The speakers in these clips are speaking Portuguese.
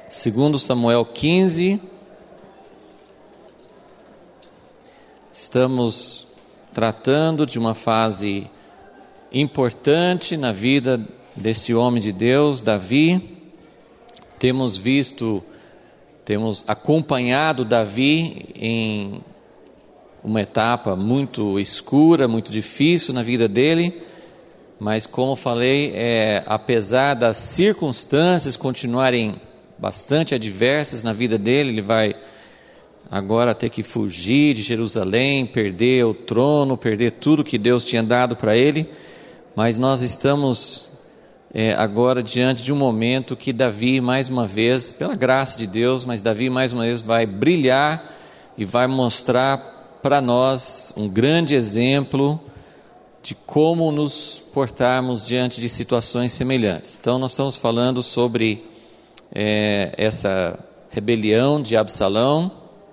Segundo Samuel 15, estamos tratando de uma fase importante na vida desse homem de Deus, Davi. Temos acompanhado Davi em uma etapa muito escura, muito difícil na vida dele, mas como falei, apesar das circunstâncias continuarem bastante adversas na vida dele, ele vai agora ter que fugir de Jerusalém, perder o trono, perder tudo que Deus tinha dado para ele, mas nós estamos agora diante de um momento que Davi mais uma vez, pela graça de Deus, mas Davi mais uma vez vai brilhar e vai mostrar para nós um grande exemplo de como nos portarmos diante de situações semelhantes. Então nós estamos falando sobre essa rebelião de Absalão.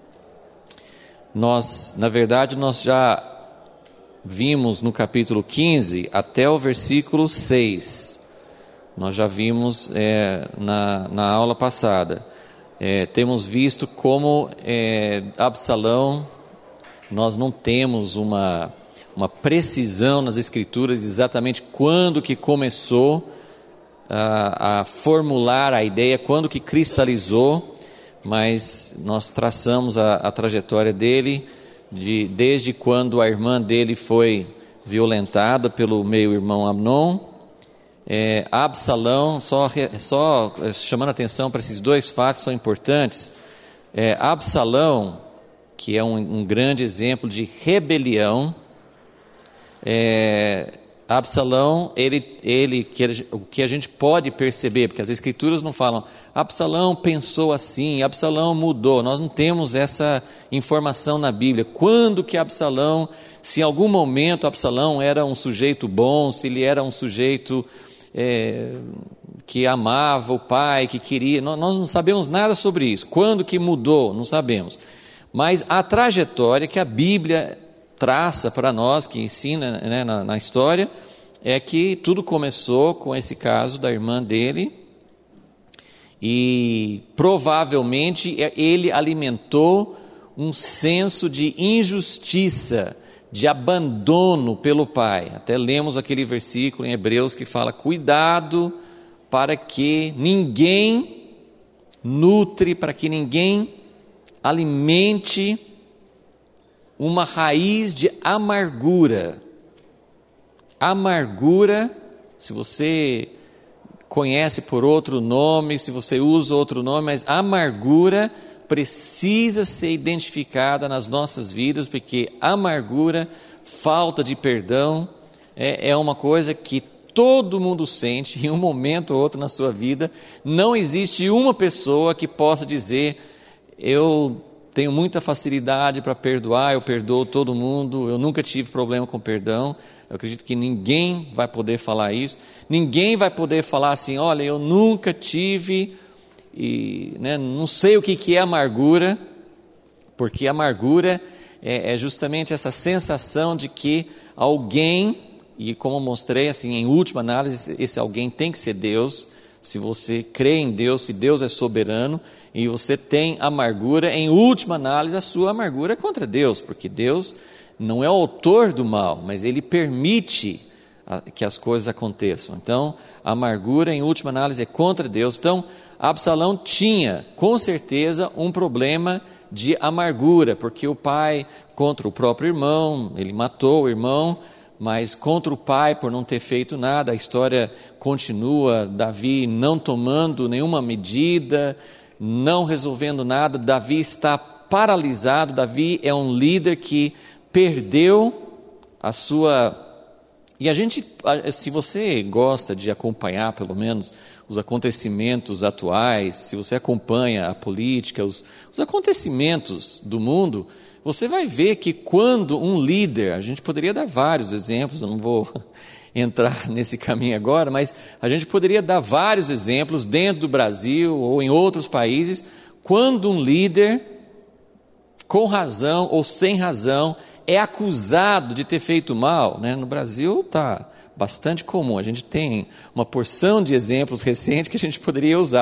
Na verdade, nós já vimos no capítulo 15 até o versículo 6. Nós já vimos na aula passada. Temos visto como Absalão, nós não temos uma precisão nas Escrituras exatamente quando que começou a formular a ideia, quando que cristalizou, mas nós traçamos a trajetória dele desde quando a irmã dele foi violentada pelo meio-irmão Amnon. Absalão, só chamando a atenção para esses dois fatos, são importantes. Absalão, que é um grande exemplo de rebelião, Absalão, o que a gente pode perceber, porque as Escrituras não falam, Absalão pensou assim, Absalão mudou, nós não temos essa informação na Bíblia. Quando que Absalão, se em algum momento Absalão era um sujeito bom, se ele era um sujeito que amava o pai, que queria, nós não sabemos nada sobre isso. Quando que mudou, não sabemos. Mas a trajetória que a Bíblia traça para nós, que ensina na história, é que tudo começou com esse caso da irmã dele, e provavelmente ele alimentou um senso de injustiça, de abandono pelo pai. Até lemos aquele versículo em Hebreus que fala: cuidado para que ninguém nutre, para que ninguém alimente uma raiz de amargura. Amargura, se você conhece por outro nome, se você usa outro nome, mas amargura precisa ser identificada nas nossas vidas, porque amargura, falta de perdão, é uma coisa que todo mundo sente em um momento ou outro na sua vida. Não existe uma pessoa que possa dizer: eu tenho muita facilidade para perdoar, eu perdoo todo mundo, eu nunca tive problema com perdão. Eu acredito que ninguém vai poder falar isso. Ninguém vai poder falar assim: olha, eu nunca tive, não sei o que é amargura, porque amargura é justamente essa sensação de que alguém, e como eu mostrei, assim, em última análise, esse alguém tem que ser Deus. Se você crê em Deus, se Deus é soberano, e você tem amargura, em última análise, a sua amargura é contra Deus, porque Deus não é o autor do mal, mas Ele permite que as coisas aconteçam. Então, a amargura, em última análise, é contra Deus. Então, Absalão tinha, com certeza, um problema de amargura, porque o pai, contra o próprio irmão, ele matou o irmão, mas contra o pai, por não ter feito nada, a história continua, Davi não tomando nenhuma medida, não resolvendo nada. Davi está paralisado. Davi é um líder que perdeu a sua... E a gente, se você gosta de acompanhar pelo menos os acontecimentos atuais, se você acompanha a política, os acontecimentos do mundo, você vai ver que quando um líder, a gente poderia dar vários exemplos, eu não vou entrar nesse caminho agora, mas a gente poderia dar vários exemplos dentro do Brasil ou em outros países, quando um líder, com razão ou sem razão, é acusado de ter feito mal, No Brasil está bastante comum, a gente tem uma porção de exemplos recentes que a gente poderia usar,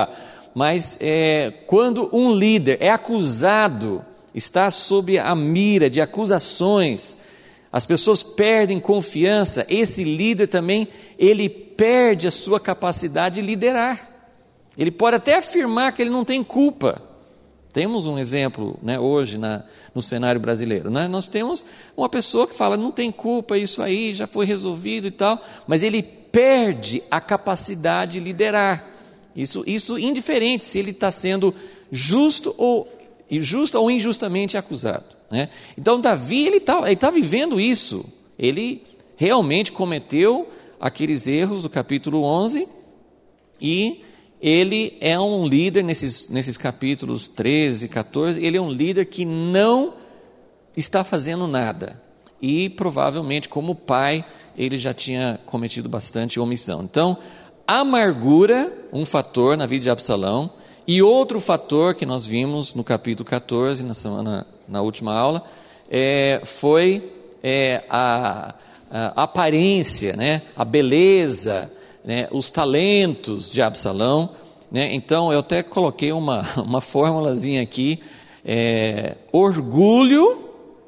mas quando um líder é acusado, está sob a mira de acusações, as pessoas perdem confiança, esse líder também, ele perde a sua capacidade de liderar. Ele pode até afirmar que ele não tem culpa. Temos um exemplo, né, hoje no cenário brasileiro, né? Nós temos uma pessoa que fala, não tem culpa, isso aí já foi resolvido e tal, mas ele perde a capacidade de liderar. Isso indiferente se ele está sendo justo ou injustamente acusado, né? Então Davi, ele tá vivendo isso. Ele realmente cometeu aqueles erros do capítulo 11 e ele é um líder nesses capítulos 13 e 14, ele é um líder que não está fazendo nada. E provavelmente como pai, ele já tinha cometido bastante omissão. Então, amargura, um fator na vida de Absalão, e outro fator que nós vimos no capítulo 14, na última aula, foi a aparência, né? A beleza, né? Os talentos de Absalão, né? Então eu até coloquei uma formulazinha aqui, orgulho,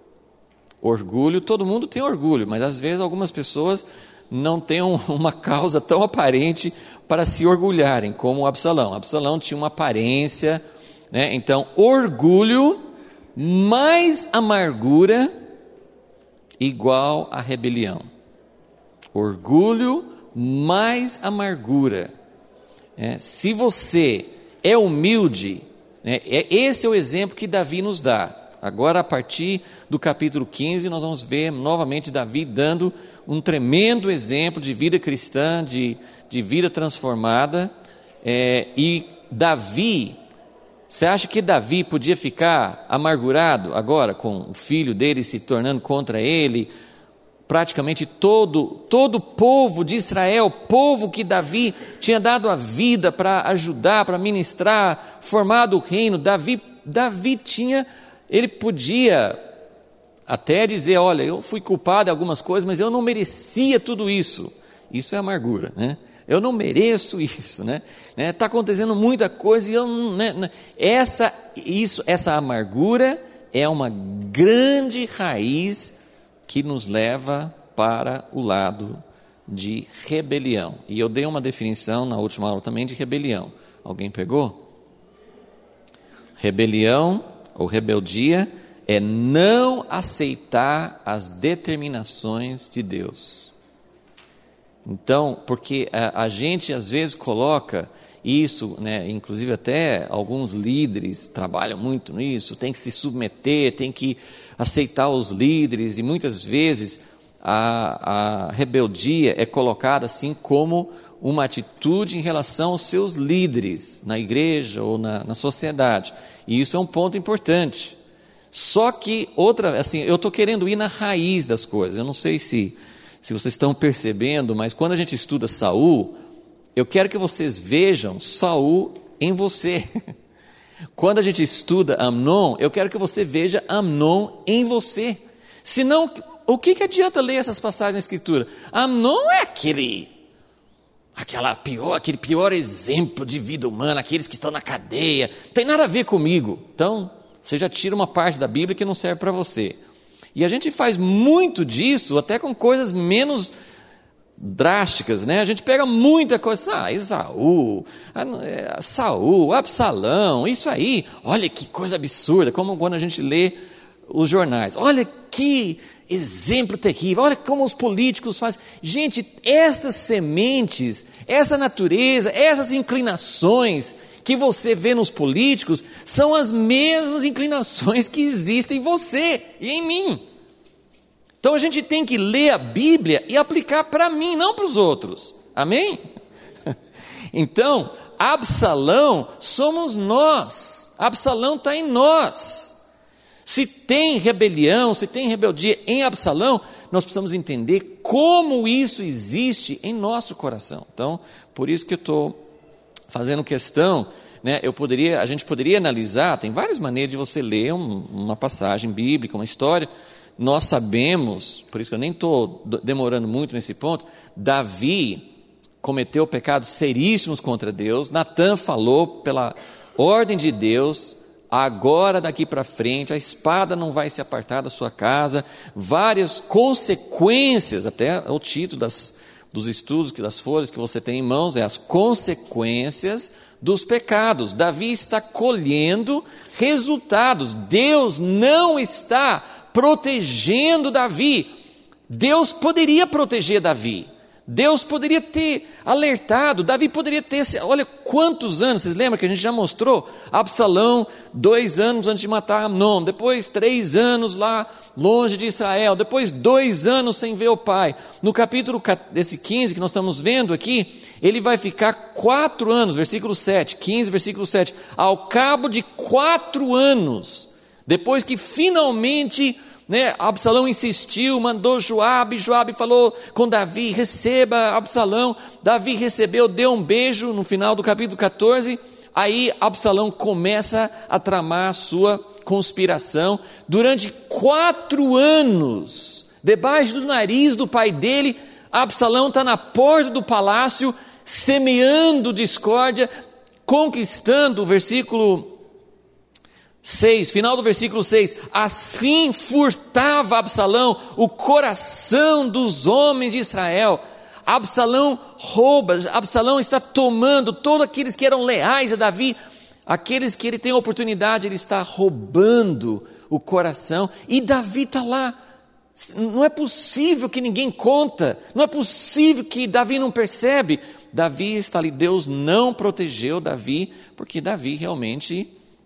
todo mundo tem orgulho, mas às vezes algumas pessoas não têm uma causa tão aparente para se orgulharem, como Absalão. Absalão tinha uma aparência, né? Então orgulho mais amargura igual a rebelião. Orgulho mais amargura. Se você é humilde, né, esse é o exemplo que Davi nos dá. Agora, a partir do capítulo 15, nós vamos ver novamente Davi dando um tremendo exemplo de vida cristã, de vida transformada. E Davi, você acha que Davi podia ficar amargurado agora com o filho dele se tornando contra ele? Praticamente todo o povo de Israel, povo que Davi tinha dado a vida para ajudar, para ministrar, formado o reino, Davi ele podia até dizer, olha, eu fui culpado de algumas coisas, mas eu não merecia tudo isso. Isso é amargura, né? Eu não mereço isso, né? Está acontecendo muita coisa e eu não, né? Essa amargura é uma grande raiz que nos leva para o lado de rebelião. E eu dei uma definição na última aula também de rebelião. Alguém pegou? Rebelião ou rebeldia é não aceitar as determinações de Deus. Então, porque a gente às vezes coloca isso, né, inclusive até alguns líderes trabalham muito nisso, tem que se submeter, tem que aceitar os líderes, e muitas vezes a rebeldia é colocada assim como uma atitude em relação aos seus líderes, na igreja ou na sociedade, e isso é um ponto importante. Só que eu estou querendo ir na raiz das coisas. Eu não sei se vocês estão percebendo, mas quando a gente estuda Saul, eu quero que vocês vejam Saul em você. Quando a gente estuda Amnon, eu quero que você veja Amnon em você. Senão, o que adianta ler essas passagens na Escritura? Amnon é aquele pior exemplo de vida humana, aqueles que estão na cadeia, não tem nada a ver comigo. Então, você já tira uma parte da Bíblia que não serve para você. E a gente faz muito disso, até com coisas menos drásticas, né? A gente pega muita coisa, Esaú, Saul, Absalão, isso aí, olha que coisa absurda, como quando a gente lê os jornais, olha que exemplo terrível, olha como os políticos fazem. Gente, estas sementes, essa natureza, essas inclinações que você vê nos políticos, são as mesmas inclinações que existem em você e em mim. Então a gente tem que ler a Bíblia e aplicar para mim, não para os outros. Amém? Então, Absalão somos nós. Absalão está em nós. Se tem rebelião, se tem rebeldia em Absalão, nós precisamos entender como isso existe em nosso coração. Então, por isso que eu estou fazendo questão, né? A gente poderia analisar, tem várias maneiras de você ler uma passagem bíblica, uma história. Nós sabemos, por isso que eu nem estou demorando muito nesse ponto, Davi, cometeu pecados seríssimos contra Deus. Natã falou pela ordem de Deus: agora daqui para frente a espada não vai se apartar da sua casa. Várias consequências, até o título dos estudos, das folhas que você tem em mãos, é as consequências dos pecados. Davi está colhendo resultados. Deus não está protegendo Davi. Deus poderia proteger Davi. Deus poderia ter alertado, Davi poderia ter, olha quantos anos, vocês lembram que a gente já mostrou? Absalão, 2 anos antes de matar Amnon, depois 3 anos lá longe de Israel, depois 2 anos sem ver o pai. No capítulo desse 15 que nós estamos vendo aqui, ele vai ficar 4 anos, versículo 7, 15, versículo 7, ao cabo de 4 anos, depois que finalmente... Absalão insistiu, mandou Joabe falou com Davi: receba Absalão. Davi recebeu, deu um beijo no final do capítulo 14. Aí Absalão começa a tramar a sua conspiração. Durante 4 anos, debaixo do nariz do pai dele, Absalão está na porta do palácio, semeando discórdia, conquistando, o versículo 6, final do versículo 6, assim furtava Absalão o coração dos homens de Israel. Absalão rouba, Absalão está tomando todos aqueles que eram leais a Davi, aqueles que ele tem oportunidade, ele está roubando o coração, e Davi está lá. Não é possível que ninguém conta, não é possível que Davi não percebe. Davi está ali, Deus não protegeu Davi, porque Davi realmente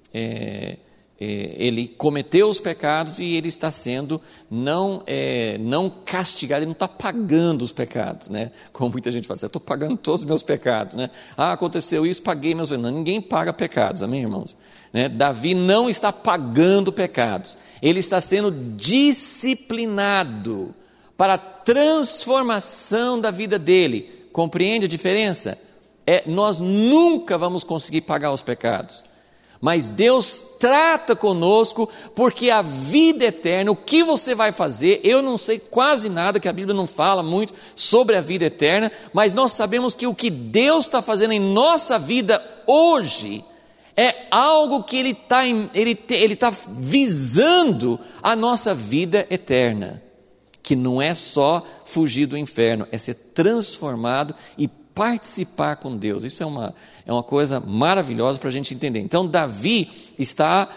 ele cometeu os pecados e ele está sendo não castigado, ele não está pagando os pecados, né? Como muita gente fala assim: eu estou pagando todos os meus pecados, né? Aconteceu isso, paguei meus pecados. Não, ninguém paga pecados, amém, irmãos? Davi não está pagando pecados, ele está sendo disciplinado para a transformação da vida dele. Compreende a diferença? Nós nunca vamos conseguir pagar os pecados, mas Deus trata conosco, porque a vida eterna, o que você vai fazer, eu não sei quase nada, que a Bíblia não fala muito sobre a vida eterna, mas nós sabemos que o que Deus está fazendo em nossa vida hoje, é algo que Ele está visando a nossa vida eterna, que não é só fugir do inferno, é ser transformado e participar com Deus. Isso é uma coisa maravilhosa para a gente entender. Então Davi está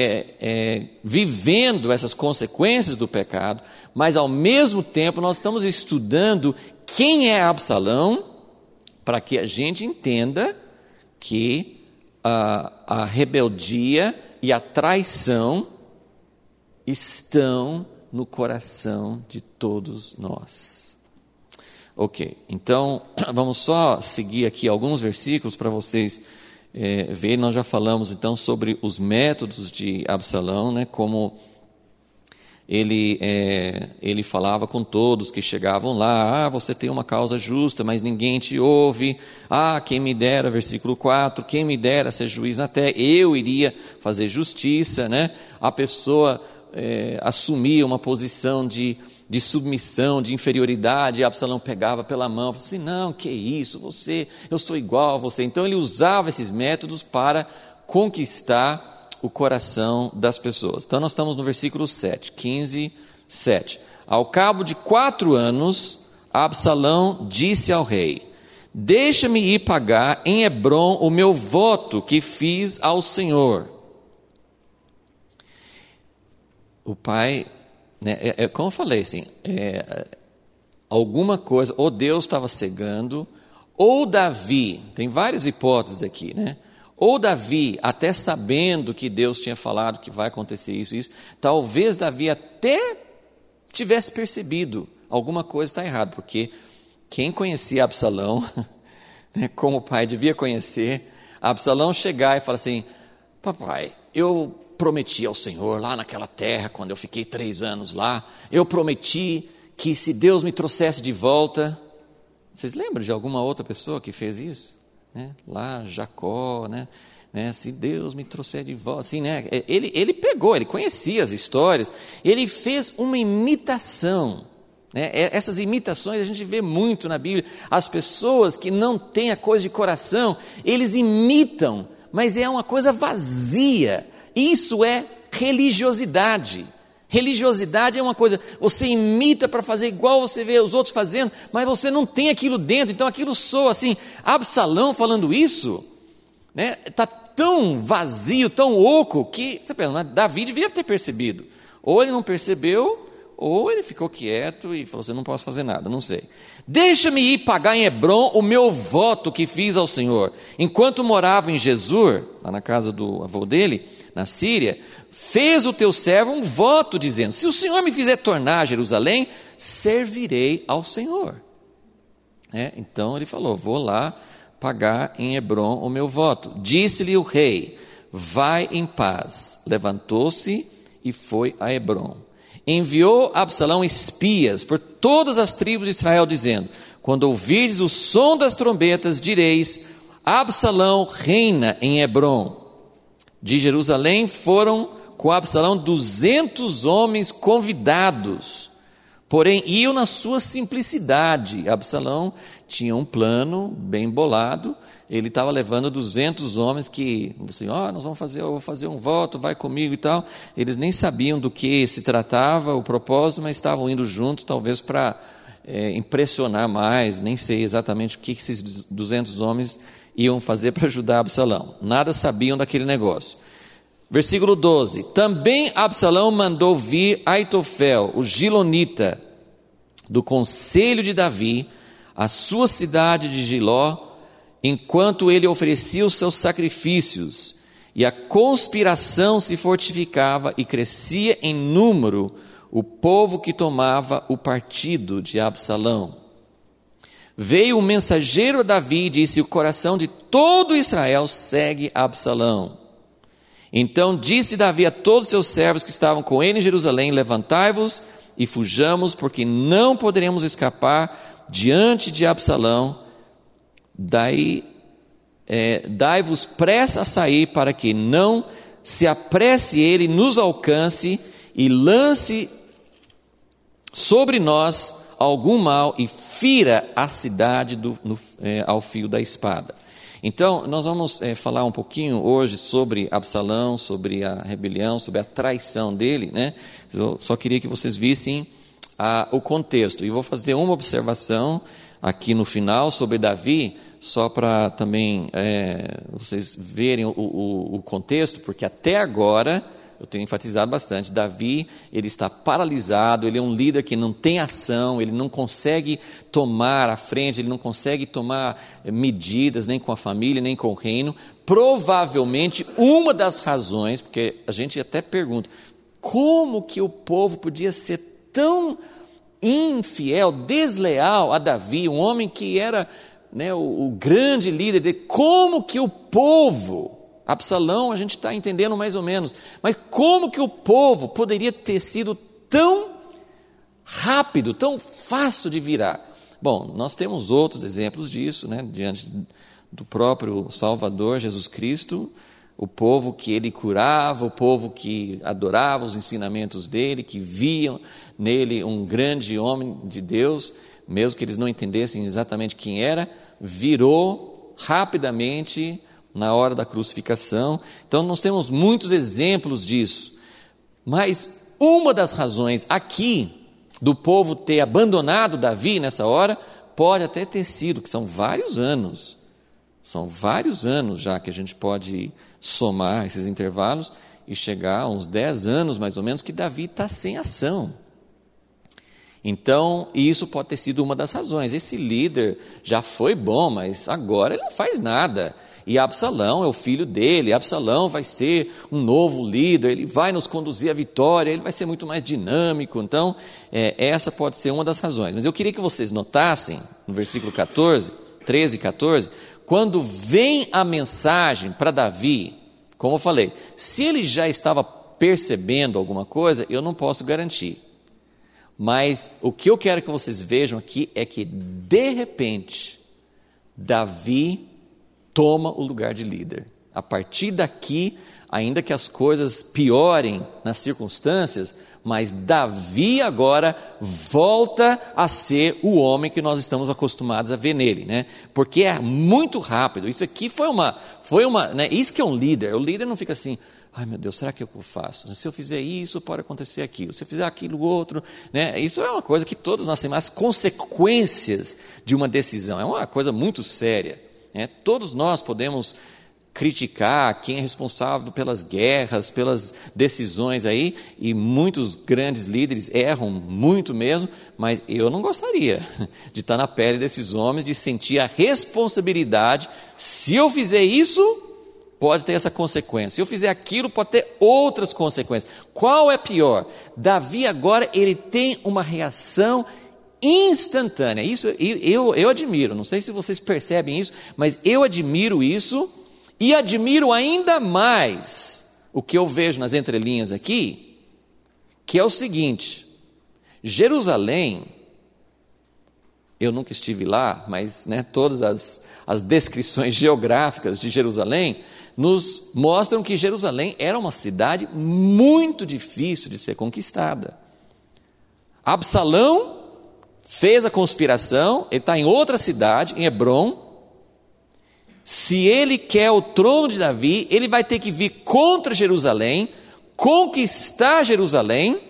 vivendo essas consequências do pecado, mas ao mesmo tempo nós estamos estudando quem é Absalão, para que a gente entenda que a rebeldia e a traição estão no coração de todos nós. Ok, então vamos só seguir aqui alguns versículos para vocês verem. Nós já falamos então sobre os métodos de Absalão, né? Como ele falava com todos que chegavam lá: você tem uma causa justa, mas ninguém te ouve. Quem me dera, versículo 4, quem me dera ser juiz na terra, eu iria fazer justiça, né? A pessoa assumia uma posição de submissão, de inferioridade, e Absalão pegava pela mão, falava assim: não, que isso, eu sou igual a você. Então ele usava esses métodos para conquistar o coração das pessoas. Então nós estamos no versículo 7, 15, 7. Ao cabo de 4 anos, Absalão disse ao rei: deixa-me ir pagar em Hebrom o meu voto que fiz ao Senhor. O pai, como eu falei, assim, alguma coisa, ou Deus estava cegando, ou Davi, tem várias hipóteses aqui, né? Ou Davi, até sabendo que Deus tinha falado que vai acontecer isso, talvez Davi até tivesse percebido alguma coisa está errada, porque quem conhecia Absalão, né, como o pai devia conhecer, Absalão chegar e falar assim: papai, eu prometi ao Senhor lá naquela terra, quando eu fiquei 3 anos lá, eu prometi que se Deus me trouxesse de volta. Vocês lembram de alguma outra pessoa que fez isso? Lá Jacó, se Deus me trouxer de volta, assim, ele pegou, ele conhecia as histórias, ele fez uma imitação Essas imitações a gente vê muito na Bíblia. As pessoas que não têm a coisa de coração, eles imitam, mas é uma coisa vazia. Isso é religiosidade. Religiosidade é uma coisa, você imita para fazer igual você vê os outros fazendo, mas você não tem aquilo dentro, então aquilo soa assim. Absalão falando isso, está tão vazio, tão oco, que você pensa, mas Davi devia ter percebido. Ou ele não percebeu, ou ele ficou quieto e falou assim, não posso fazer nada, não sei. Deixa-me ir pagar em Hebrom o meu voto que fiz ao Senhor. Enquanto morava em Jesur, lá na casa do avô dele, na Síria, fez o teu servo um voto dizendo, se o Senhor me fizer tornar a Jerusalém, servirei ao Senhor. Então ele falou, vou lá pagar em Hebrom o meu voto. Disse-lhe o rei, vai em paz. Levantou-se e foi a Hebrom. Enviou Absalão espias por todas as tribos de Israel, dizendo, quando ouvirdes o som das trombetas, direis, Absalão reina em Hebrom. De Jerusalém foram com Absalão 200 homens convidados, porém iam na sua simplicidade. Absalão tinha um plano bem bolado, ele estava levando 200 homens que, assim, nós vamos fazer, eu vou fazer um voto, vai comigo e tal. Eles nem sabiam do que se tratava, o propósito, mas estavam indo juntos, talvez para impressionar mais, nem sei exatamente o que esses 200 homens iam fazer para ajudar Absalão. Nada sabiam daquele negócio. Versículo 12, também Absalão mandou vir Aitofel, o Gilonita, do conselho de Davi, à sua cidade de Giló, enquanto ele oferecia os seus sacrifícios, e a conspiração se fortificava e crescia em número o povo que tomava o partido de Absalão. Veio o mensageiro a Davi e disse, o coração de todo Israel segue Absalão. Então disse Davi a todos os seus servos que estavam com ele em Jerusalém, levantai-vos e fujamos, porque não poderemos escapar diante de Absalão. Dai-vos pressa a sair, para que não se apresse ele, nos alcance e lance sobre nós algum mal e fira a cidade ao fio da espada. Então, nós vamos falar um pouquinho hoje sobre Absalão, sobre a rebelião, sobre a traição dele, Eu só queria que vocês vissem o contexto. E vou fazer uma observação aqui no final sobre Davi, só para também vocês verem o contexto, porque até agora, eu tenho enfatizado bastante, Davi, ele está paralisado, ele é um líder que não tem ação, ele não consegue tomar a frente, ele não consegue tomar medidas, nem com a família, nem com o reino. Provavelmente, uma das razões, porque a gente até pergunta, como que o povo podia ser tão infiel, desleal a Davi, um homem que era o grande líder dele, como que o povo... Absalão a gente está entendendo mais ou menos, mas como que o povo poderia ter sido tão rápido, tão fácil de virar? Bom, nós temos outros exemplos disso, diante do próprio Salvador Jesus Cristo, o povo que ele curava, o povo que adorava os ensinamentos dele, que viam nele um grande homem de Deus, mesmo que eles não entendessem exatamente quem era, virou rapidamente na hora da crucificação. Então nós temos muitos exemplos disso, mas uma das razões aqui do povo ter abandonado Davi nessa hora, pode até ter sido, que são vários anos já que a gente pode somar esses intervalos e chegar a uns 10 anos mais ou menos que Davi está sem ação. Então, isso pode ter sido uma das razões. Esse líder já foi bom, mas agora ele não faz nada. E Absalão é o filho dele, Absalão vai ser um novo líder, ele vai nos conduzir à vitória, ele vai ser muito mais dinâmico. Então, essa pode ser uma das razões. Mas eu queria que vocês notassem, no versículo 13 e 14, quando vem a mensagem para Davi, como eu falei, se ele já estava percebendo alguma coisa, eu não posso garantir. Mas o que eu quero que vocês vejam aqui é que, de repente, Davi toma o lugar de líder. A partir daqui, ainda que as coisas piorem nas circunstâncias, Mas Davi agora volta a ser o homem que nós estamos acostumados a ver nele, né? Porque é muito rápido. Isso aqui foi uma, né? Isso que é um líder. O líder não fica assim, ai meu Deus, será que eu faço? Se eu fizer isso, pode acontecer aquilo. Se eu fizer aquilo, outro, né? Isso é uma coisa que todos nós temos. As consequências de uma decisão é uma coisa muito séria, né? Todos nós podemos criticar quem é responsável pelas guerras, pelas decisões aí, e muitos grandes líderes erram muito mesmo, mas eu não gostaria de estar na pele desses homens, de sentir a responsabilidade. Se eu fizer isso, pode ter essa consequência. Se eu fizer aquilo, pode ter outras consequências. Qual é pior? Davi agora, ele tem uma reação instantânea. Isso eu admiro, não sei se vocês percebem isso, mas eu admiro isso. E admiro ainda mais o que eu vejo nas entrelinhas aqui, que é o seguinte: Jerusalém, eu nunca estive lá, mas né, todas as descrições geográficas de Jerusalém nos mostram que Jerusalém era uma cidade muito difícil de ser conquistada. Absalão fez a conspiração, ele está em outra cidade, em Hebrom. Se ele quer o trono de Davi, ele vai ter que vir contra Jerusalém, conquistar Jerusalém,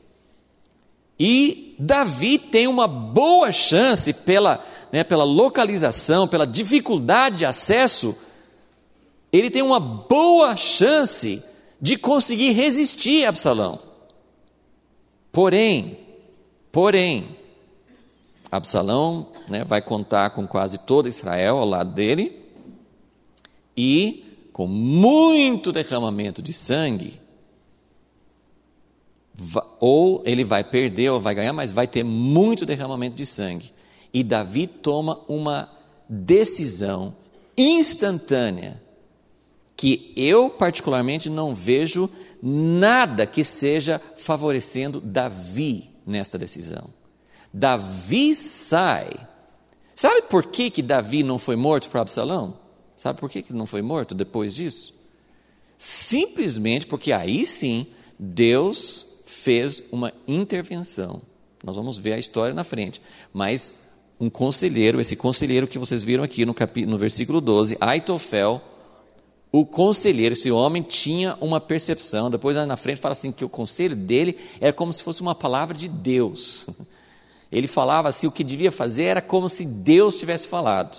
e Davi tem uma boa chance pela localização, pela dificuldade de acesso, ele tem uma boa chance de conseguir resistir a Absalão. Porém, Absalão vai contar com quase todo Israel ao lado dele, e com muito derramamento de sangue, ou ele vai perder ou vai ganhar, mas vai ter muito derramamento de sangue. E Davi toma uma decisão instantânea, que eu particularmente não vejo nada que seja favorecendo Davi nesta decisão. Davi sai. Sabe por que Davi não foi morto por Absalão? Sabe por que ele não foi morto depois disso? Simplesmente porque aí sim Deus fez uma intervenção. Nós vamos ver a história na frente. Mas um conselheiro, esse conselheiro que vocês viram aqui no versículo 12, Aitofel, o conselheiro, esse homem tinha uma percepção. Depois na frente fala assim que o conselho dele era como se fosse uma palavra de Deus. Ele falava assim, o que devia fazer era como se Deus tivesse falado.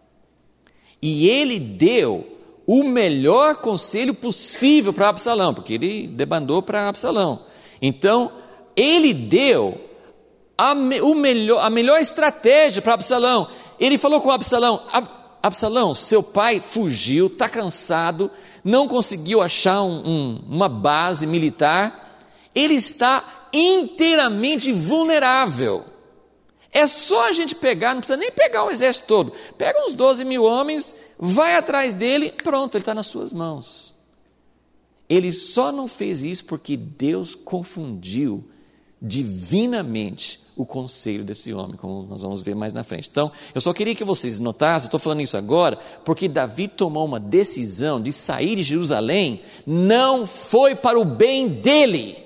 E ele deu o melhor conselho possível para Absalão, porque ele debandou para Absalão. Então, ele deu a melhor estratégia para Absalão. Ele falou com Absalão: Absalão, seu pai fugiu, está cansado, não conseguiu achar uma base militar, ele está inteiramente vulnerável. É só a gente pegar, não precisa nem pegar o exército todo, pega uns 12 mil homens, vai atrás dele, pronto, ele está nas suas mãos. Ele só não fez isso porque Deus confundiu divinamente o conselho desse homem, como nós vamos ver mais na frente. Então, eu só queria que vocês notassem, eu estou falando isso agora, porque Davi tomou uma decisão de sair de Jerusalém, não foi para o bem dele.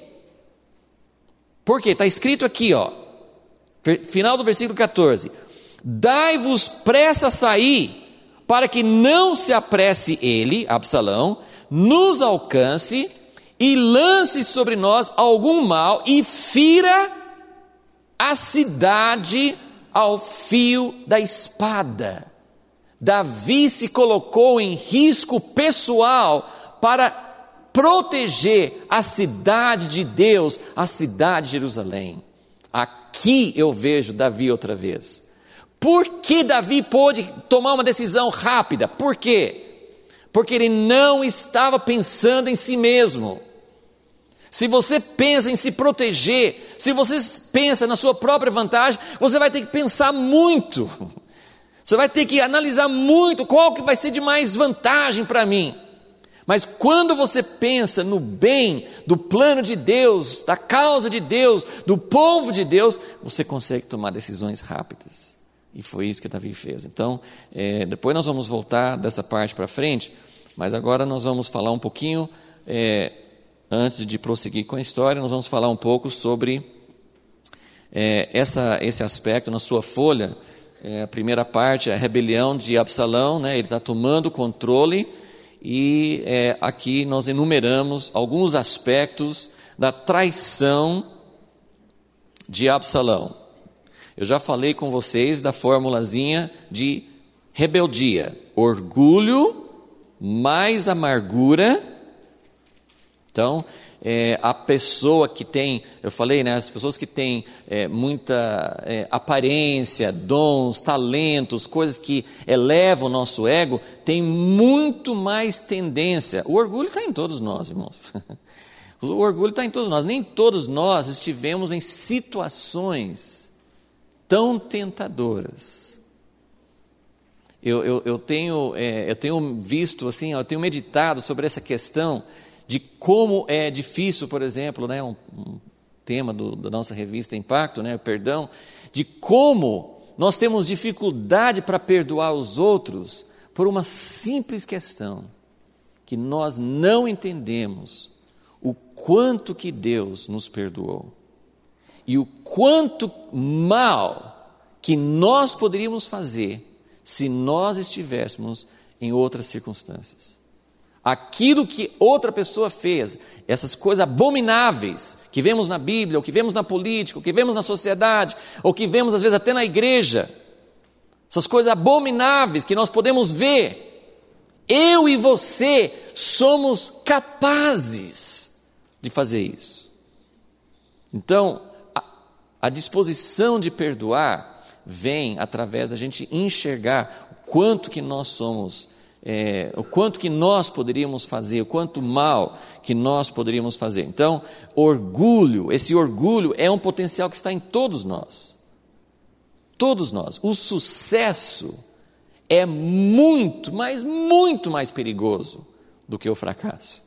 Por quê? Está escrito aqui, final do versículo 14: dai-vos pressa a sair, para que não se apresse ele, Absalão, nos alcance e lance sobre nós algum mal e fira a cidade ao fio da espada. Davi se colocou em risco pessoal para proteger a cidade de Deus, a cidade de Jerusalém. Aqui eu vejo Davi outra vez. Por que Davi pôde tomar uma decisão rápida? Por quê? Porque ele não estava pensando em si mesmo. Se você pensa em se proteger, se você pensa na sua própria vantagem, você vai ter que pensar muito. Você vai ter que analisar muito qual que vai ser de mais vantagem para mim. Mas quando você pensa no bem do plano de Deus, da causa de Deus, do povo de Deus, você consegue tomar decisões rápidas. E foi isso que Davi fez. Então, depois nós vamos voltar dessa parte para frente, mas agora nós vamos falar um pouquinho antes de prosseguir com a história, nós vamos falar um pouco sobre esse aspecto na sua folha. A primeira parte é a rebelião de Absalão, né? Ele está tomando o controle, e aqui nós enumeramos alguns aspectos da traição de Absalão. Eu já falei com vocês da formulazinha de rebeldia: orgulho mais amargura. Então, a pessoa que tem, eu falei, né, as pessoas que têm muita aparência, dons, talentos, coisas que elevam o nosso ego, tem muito mais tendência. O orgulho está em todos nós, irmãos. O orgulho está em todos nós. Nem todos nós estivemos em situações tão tentadoras. Eu tenho visto, assim, eu tenho meditado sobre essa questão de como é difícil, por exemplo, né, um tema da nossa revista Impacto, né, perdão, de como nós temos dificuldade para perdoar os outros por uma simples questão, que nós não entendemos o quanto que Deus nos perdoou e o quanto mal que nós poderíamos fazer se nós estivéssemos em outras circunstâncias. Aquilo que outra pessoa fez, essas coisas abomináveis que vemos na Bíblia, ou que vemos na política, ou que vemos na sociedade, ou que vemos às vezes até na igreja, essas coisas abomináveis que nós podemos ver, eu e você somos capazes de fazer isso. Então, a disposição de perdoar vem através da gente enxergar o quanto que nós somos, o quanto que nós poderíamos fazer, o quanto mal que nós poderíamos fazer. Então, esse orgulho é um potencial que está em todos nós. Todos nós. O sucesso é muito, mas muito mais perigoso do que o fracasso.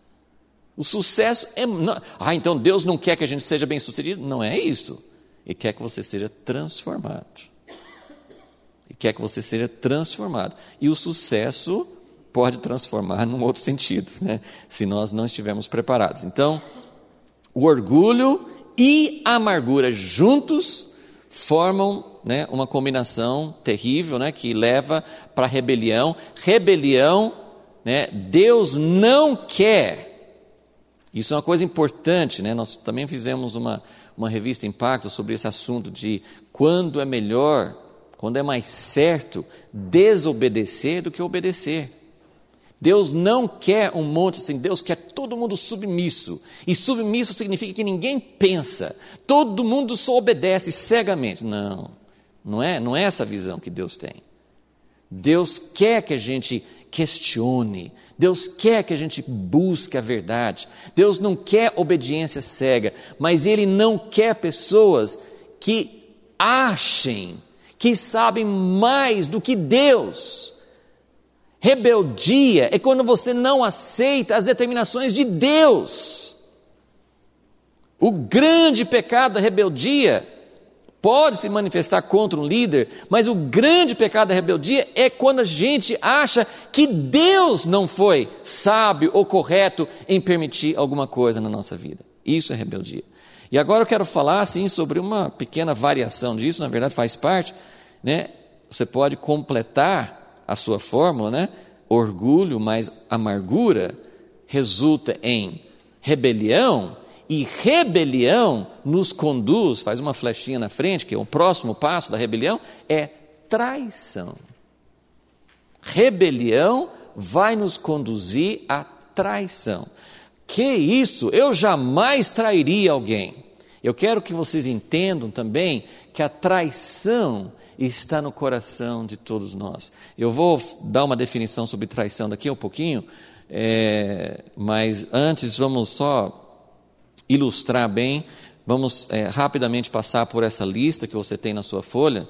O sucesso então Deus não quer que a gente seja bem-sucedido? Não é isso. Ele quer que você seja transformado. Ele quer que você seja transformado. E o sucesso pode transformar num outro sentido, né? Se nós não estivermos preparados. Então, o orgulho e a amargura juntos formam, né, uma combinação terrível, né, que leva para a rebelião. Rebelião, né, Deus não quer. Isso é uma coisa importante, né? Nós também fizemos uma revista Impacto sobre esse assunto de quando é melhor, quando é mais certo desobedecer do que obedecer. Deus não quer um monte assim, Deus quer todo mundo submisso. E submisso significa que ninguém pensa, todo mundo só obedece cegamente. Não é essa a visão que Deus tem. Deus quer que a gente questione, Deus quer que a gente busque a verdade. Deus não quer obediência cega, mas Ele não quer pessoas que achem que sabem mais do que Deus. Rebeldia é quando você não aceita as determinações de Deus. O grande pecado da rebeldia pode se manifestar contra um líder, mas o grande pecado da rebeldia é quando a gente acha que Deus não foi sábio ou correto em permitir alguma coisa na nossa vida. Isso é rebeldia. E agora eu quero falar assim sobre uma pequena variação disso, na verdade faz parte, né? Você pode completar a sua fórmula, né? Orgulho mais amargura resulta em rebelião. E rebelião nos conduz, faz uma flechinha na frente, que é o próximo passo da rebelião, é traição. Rebelião vai nos conduzir à traição. Que isso? Eu jamais trairia alguém. Eu quero que vocês entendam também que a traição está no coração de todos nós. Eu vou dar uma definição sobre traição daqui a um pouquinho, mas antes vamos só ilustrar bem, vamos rapidamente passar por essa lista que você tem na sua folha.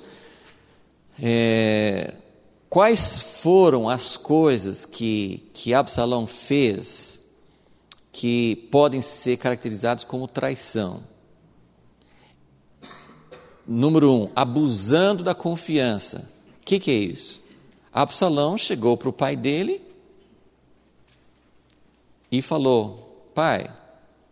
Quais foram as coisas que Absalão fez que podem ser caracterizadas como traição? Número 1, abusando da confiança. O que é isso? Absalão chegou para o pai dele e falou: pai,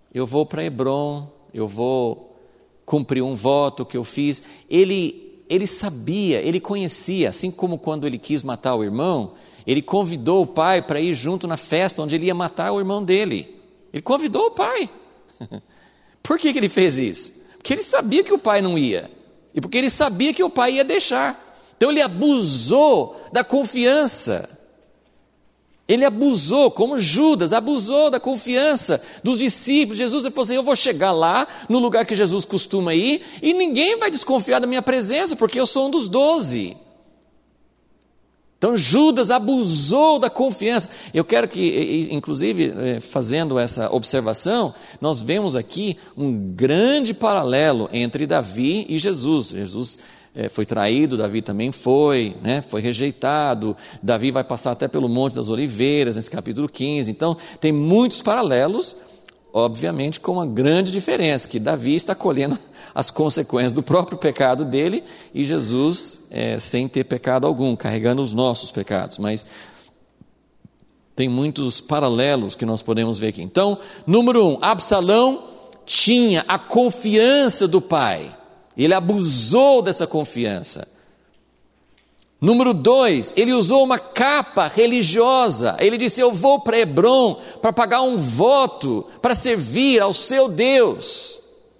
eu vou para Hebrom, eu vou cumprir um voto que eu fiz. Ele sabia, ele conhecia, assim como quando ele quis matar o irmão, ele convidou o pai para ir junto na festa onde ele ia matar o irmão dele. Ele convidou o pai. Por que ele fez isso? Porque ele sabia que o pai não ia. E porque ele sabia que o pai ia deixar. Então ele abusou da confiança. Ele abusou, como Judas, abusou da confiança dos discípulos. Jesus falou assim, eu vou chegar lá, no lugar que Jesus costuma ir, e ninguém vai desconfiar da minha presença, porque eu sou um dos 12. Então Judas abusou da confiança. Eu quero que, inclusive, fazendo essa observação, nós vemos aqui um grande paralelo entre Davi e Jesus. Jesus foi traído, Davi também foi rejeitado. Davi vai passar até pelo Monte das Oliveiras, nesse capítulo 15. Então, tem muitos paralelos, obviamente, com uma grande diferença, que Davi está colhendo as consequências do próprio pecado dele, e Jesus sem ter pecado algum, carregando os nossos pecados. Mas tem muitos paralelos que nós podemos ver aqui. Então, número 1, Absalão tinha a confiança do pai. Ele abusou dessa confiança. Número 2, ele usou uma capa religiosa. Ele disse, eu vou para Hebrom para pagar um voto, para servir ao seu Deus.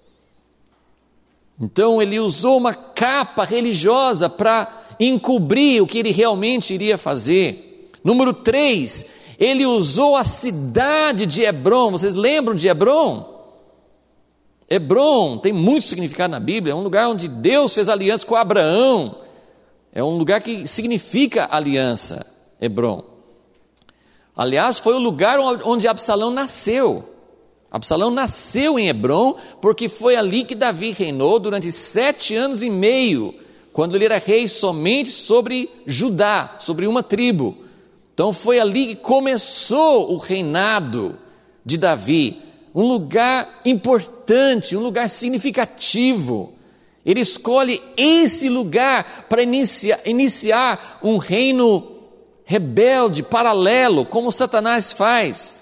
Então ele usou uma capa religiosa para encobrir o que ele realmente iria fazer. Número 3, ele usou a cidade de Hebrom. Vocês lembram de Hebrom? Hebrom tem muito significado na Bíblia, é um lugar onde Deus fez aliança com Abraão, é um lugar que significa aliança, Hebrom. Aliás, foi o lugar onde Absalão nasceu. Absalão nasceu em Hebrom, porque foi ali que Davi reinou durante 7 anos e meio, quando ele era rei somente sobre Judá, sobre uma tribo. Então foi ali que começou o reinado de Davi. Um lugar importante, um lugar significativo. Ele escolhe esse lugar para iniciar um reino rebelde, paralelo, como Satanás faz.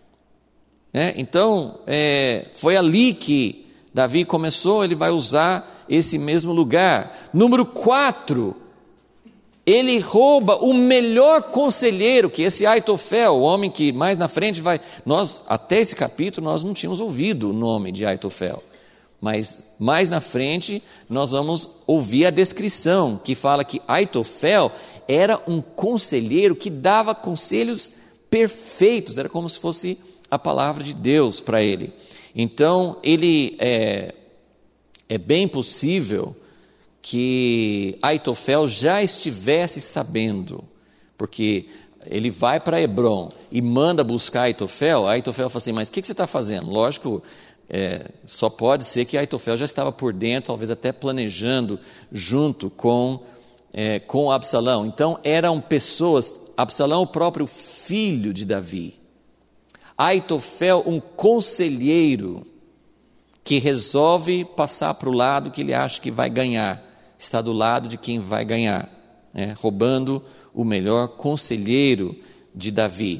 Então, foi ali que Davi começou, ele vai usar esse mesmo lugar. Número 4, ele rouba o melhor conselheiro, que é esse Aitofel, o homem que mais na frente vai... até esse capítulo, nós não tínhamos ouvido o nome de Aitofel. Mas mais na frente, nós vamos ouvir a descrição, que fala que Aitofel era um conselheiro que dava conselhos perfeitos, era como se fosse a palavra de Deus para ele. Então, ele é bem possível que Aitofel já estivesse sabendo, porque ele vai para Hebrom e manda buscar Aitofel. Aitofel fala assim, mas o que você está fazendo? Lógico, só pode ser que Aitofel já estava por dentro, talvez até planejando junto com Absalão. Então eram pessoas, Absalão o próprio filho de Davi, Aitofel um conselheiro que resolve passar para o lado que ele acha que vai ganhar, está do lado de quem vai ganhar, roubando o melhor conselheiro de Davi.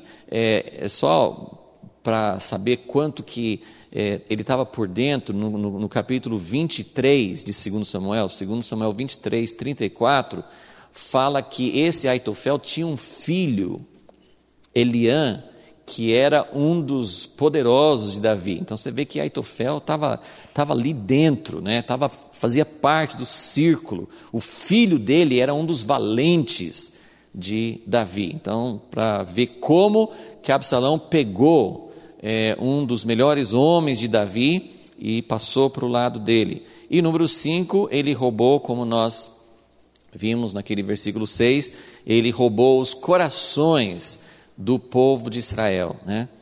Só para saber quanto que ele estava por dentro, no capítulo 23 de 2 Samuel 23, 34, fala que esse Aitofel tinha um filho, Eliã, que era um dos poderosos de Davi. Então você vê que Aitofel estava ali dentro, fazia parte do círculo. O filho dele era um dos valentes de Davi. Então, para ver como que Absalão pegou um dos melhores homens de Davi e passou para o lado dele. E número 5, ele roubou, como nós vimos naquele versículo 6, ele roubou os corações do povo de Israel.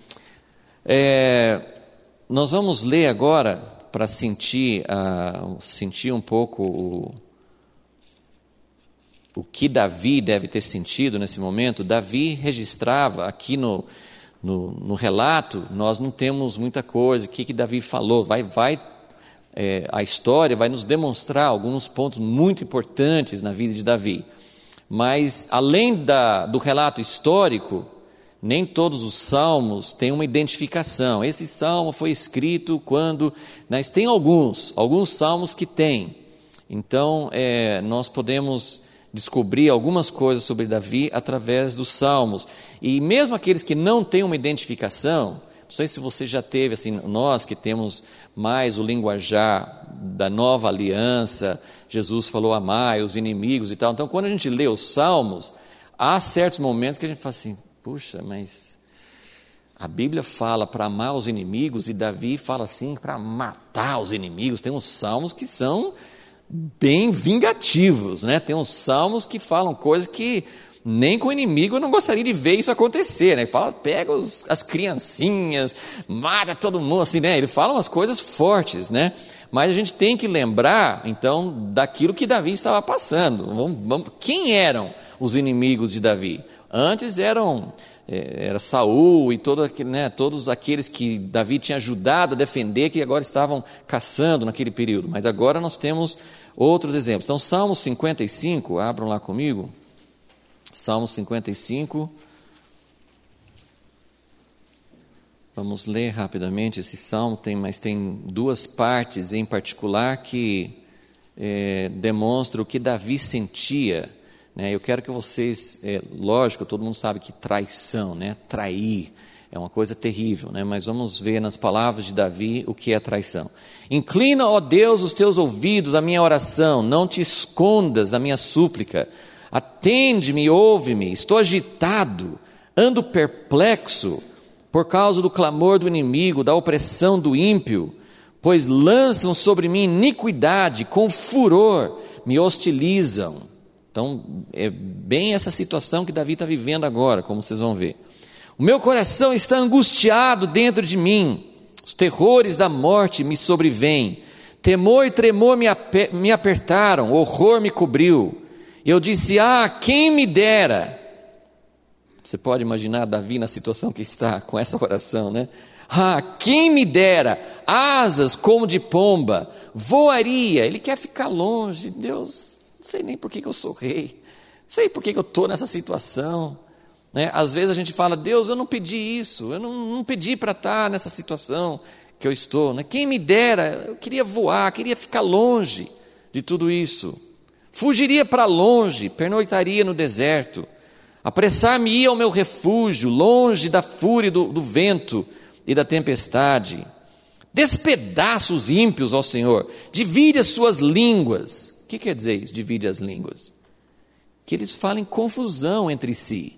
Nós vamos ler agora, para sentir um pouco o que Davi deve ter sentido nesse momento. Davi registrava aqui no relato, nós não temos muita coisa, o que Davi falou, a história vai nos demonstrar alguns pontos muito importantes na vida de Davi, mas além do relato histórico, nem todos os salmos têm uma identificação. Esse salmo foi escrito quando... Mas tem alguns salmos que têm. Então, nós podemos descobrir algumas coisas sobre Davi através dos salmos. E mesmo aqueles que não têm uma identificação, não sei se você já teve, assim, nós que temos mais o linguajar da nova aliança, Jesus falou amai os inimigos e tal. Então, quando a gente lê os salmos, há certos momentos que a gente fala assim, puxa, mas a Bíblia fala para amar os inimigos e Davi fala assim para matar os inimigos. Tem uns salmos que são bem vingativos, né? Tem uns salmos que falam coisas que nem com o inimigo eu não gostaria de ver isso acontecer, né? Fala, pega as criancinhas, mata todo mundo, assim, né? Ele fala umas coisas fortes, né? Mas a gente tem que lembrar, então, daquilo que Davi estava passando. Quem eram os inimigos de Davi? Antes era Saul e todos aqueles que Davi tinha ajudado a defender, que agora estavam caçando naquele período. Mas agora nós temos outros exemplos. Então, Salmo 55, abram lá comigo. Salmo 55. Vamos ler rapidamente esse salmo, mas tem duas partes em particular que demonstram o que Davi sentia. Eu quero que vocês, lógico, todo mundo sabe que traição, trair é uma coisa terrível, mas vamos ver nas palavras de Davi o que é traição. Inclina, ó Deus, os teus ouvidos à minha oração, não te escondas da minha súplica, atende-me, ouve-me, estou agitado, ando perplexo por causa do clamor do inimigo, da opressão do ímpio, pois lançam sobre mim iniquidade, com furor me hostilizam. Então, é bem essa situação que Davi está vivendo agora, como vocês vão ver. O meu coração está angustiado dentro de mim, os terrores da morte me sobrevêm, temor e tremor me apertaram, horror me cobriu. Eu disse, quem me dera. Você pode imaginar Davi na situação que está, com essa oração, né? Quem me dera asas como de pomba, voaria. Ele quer ficar longe, Deus. Não sei nem por que eu sou rei, não sei por que eu estou nessa situação. Às vezes a gente fala, Deus, eu não pedi isso, eu não pedi para estar nessa situação que eu estou. Quem me dera, eu queria voar, queria ficar longe de tudo isso. Fugiria para longe, pernoitaria no deserto, apressar-me-ia ao meu refúgio, longe da fúria do vento e da tempestade. Despedaça os ímpios, ó Senhor, divide as suas línguas. O que quer dizer isso, divide as línguas? Que eles falem confusão entre si.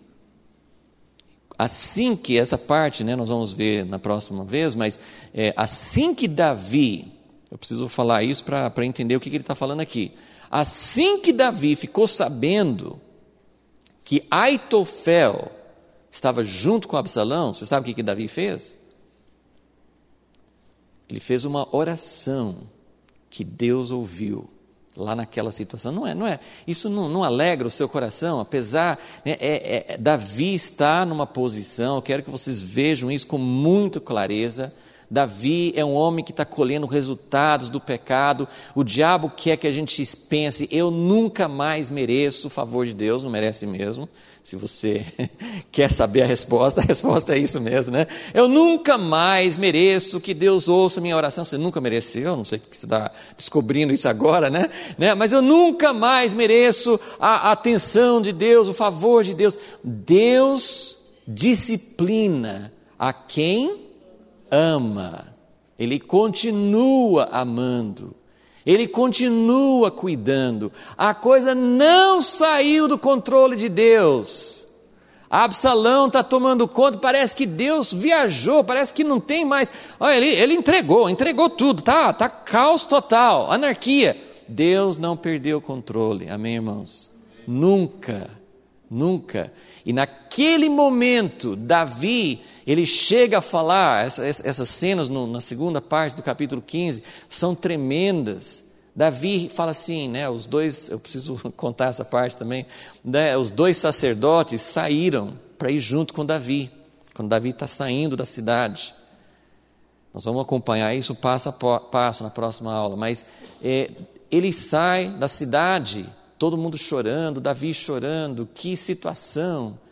Assim que essa parte, nós vamos ver na próxima vez, mas assim que Davi, eu preciso falar isso para entender o que ele está falando aqui. Assim que Davi ficou sabendo que Aitofel estava junto com Absalão, você sabe o que Davi fez? Ele fez uma oração que Deus ouviu. Lá naquela situação, não é, isso não alegra o seu coração, apesar, Davi está numa posição, eu quero que vocês vejam isso com muita clareza. Davi é um homem que está colhendo resultados do pecado, o diabo quer que a gente pense, eu nunca mais mereço o favor de Deus, não merece mesmo. Se você quer saber a resposta é isso mesmo, Eu nunca mais mereço que Deus ouça a minha oração. Você nunca mereceu, não sei porque você está descobrindo isso agora, Mas eu nunca mais mereço a atenção de Deus, o favor de Deus. Deus disciplina a quem ama. Ele continua amando. Ele continua cuidando. A coisa não saiu do controle de Deus. Absalão está tomando conta, parece que Deus viajou, parece que não tem mais. Olha, ele entregou tudo, tá caos total, anarquia. Deus não perdeu o controle, amém, irmãos? Nunca. E naquele momento, Davi, ele chega a falar, essas cenas na segunda parte do capítulo 15, são tremendas. Davi fala assim, os dois, eu preciso contar essa parte também, os dois sacerdotes saíram para ir junto com Davi, quando Davi está saindo da cidade. Nós vamos acompanhar isso passo a passo na próxima aula, mas ele sai da cidade, todo mundo chorando, Davi chorando, que situação.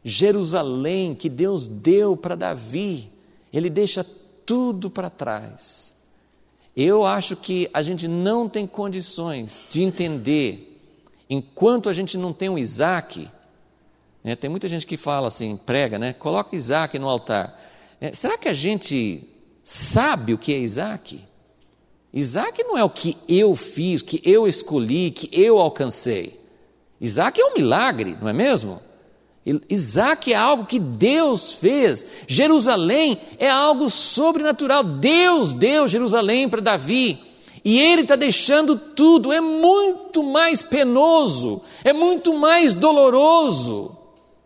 Jerusalém que Deus deu para Davi, ele deixa tudo para trás. Eu acho que a gente não tem condições de entender, enquanto a gente não tem um Isaac, né? Tem muita gente que fala assim, prega, né? Coloca Isaac no altar. Será que a gente sabe o que é Isaac? Isaac não é o que eu fiz, que eu escolhi, que eu alcancei. Isaac é um milagre, não é mesmo? Isaac é algo que Deus fez. Jerusalém é algo sobrenatural. Deus deu Jerusalém para Davi. E ele está deixando tudo. É muito mais penoso, é muito mais doloroso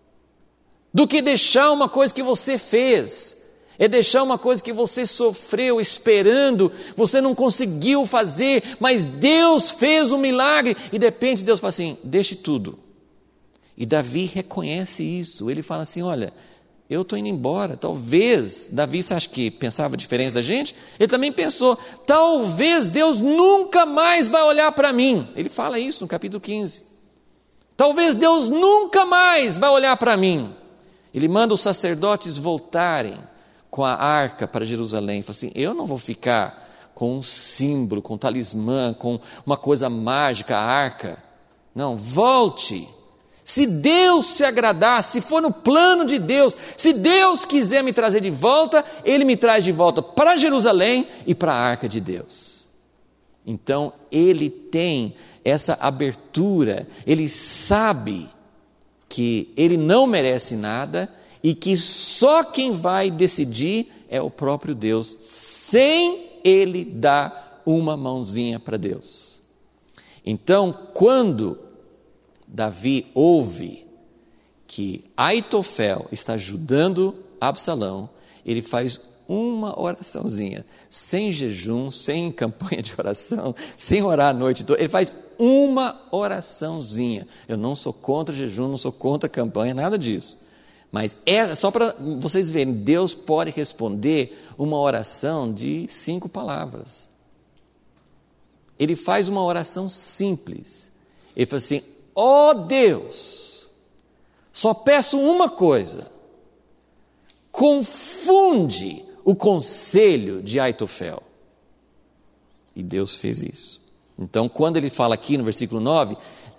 do que deixar uma coisa que você fez. É deixar uma coisa que você sofreu esperando, você não conseguiu fazer, mas Deus fez um milagre. E de repente Deus fala assim, deixe tudo. E Davi reconhece isso, ele fala assim, olha, eu estou indo embora. Talvez, Davi, você acha que pensava diferente da gente? Ele também pensou, talvez Deus nunca mais vai olhar para mim. Ele fala isso no capítulo 15. Talvez Deus nunca mais vai olhar para mim. Ele manda os sacerdotes voltarem com a arca para Jerusalém. Fala assim, eu não vou ficar com um símbolo, com um talismã, com uma coisa mágica, a arca. Não, volte. Se Deus se agradar, se for no plano de Deus, se Deus quiser me trazer de volta, Ele me traz de volta para Jerusalém e para a arca de Deus. Então, ele tem essa abertura, ele sabe que ele não merece nada e que só quem vai decidir é o próprio Deus, sem ele dar uma mãozinha para Deus. Então, quando Davi ouve que Aitofel está ajudando Absalão, ele faz uma oraçãozinha, sem jejum, sem campanha de oração, sem orar a noite toda, ele faz uma oraçãozinha. Eu não sou contra jejum, não sou contra campanha, nada disso. Mas é só para vocês verem, Deus pode responder uma oração de 5 palavras. Ele faz uma oração simples. Ele fala assim, ó Deus, só peço uma coisa, confunde o conselho de Aitofel. E Deus fez isso. Então, quando ele fala aqui no versículo 9,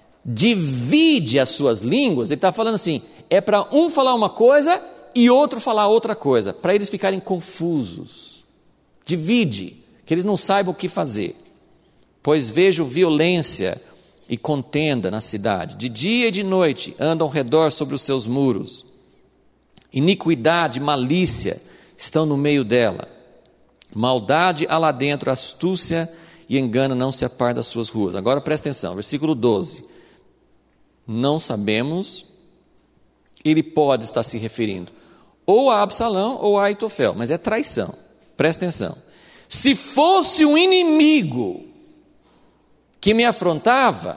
divide as suas línguas, ele está falando assim, é para um falar uma coisa e outro falar outra coisa, para eles ficarem confusos. Divide, que eles não saibam o que fazer. Pois vejo violência e contenda na cidade, de dia e de noite andam ao redor sobre os seus muros. Iniquidade, malícia estão no meio dela. Maldade há lá dentro, astúcia e engano não se aparta das suas ruas. Agora presta atenção, versículo 12. Não sabemos, ele pode estar se referindo ou a Absalão ou a Aitofel, mas é traição. Presta atenção. Se fosse um inimigo que me afrontava,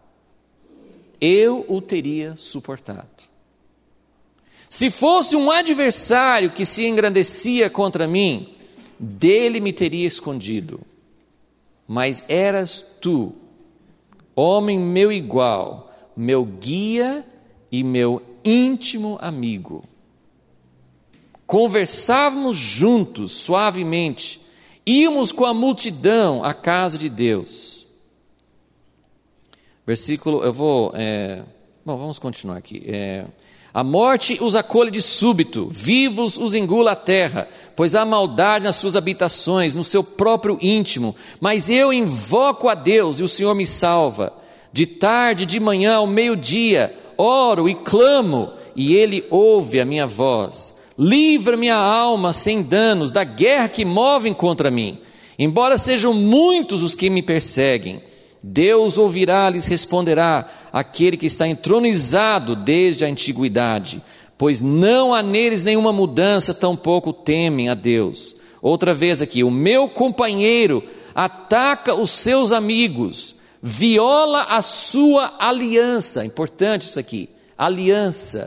eu o teria suportado. Se fosse um adversário que se engrandecia contra mim, dele me teria escondido. Mas eras tu, homem meu igual, meu guia e meu íntimo amigo. Conversávamos juntos, suavemente, íamos com a multidão à casa de Deus. Versículo, vamos continuar aqui. A morte os acolhe de súbito, vivos os engula a terra, pois há maldade nas suas habitações, no seu próprio íntimo. Mas eu invoco a Deus e o Senhor me salva. De tarde, de manhã, ao meio-dia, oro e clamo, e Ele ouve a minha voz. Livra minha alma sem danos da guerra que movem contra mim. Embora sejam muitos os que me perseguem, Deus ouvirá, lhes responderá, aquele que está entronizado desde a antiguidade, pois não há neles nenhuma mudança, tampouco temem a Deus. Outra vez aqui, o meu companheiro ataca os seus amigos, viola a sua aliança. Importante isso aqui, aliança.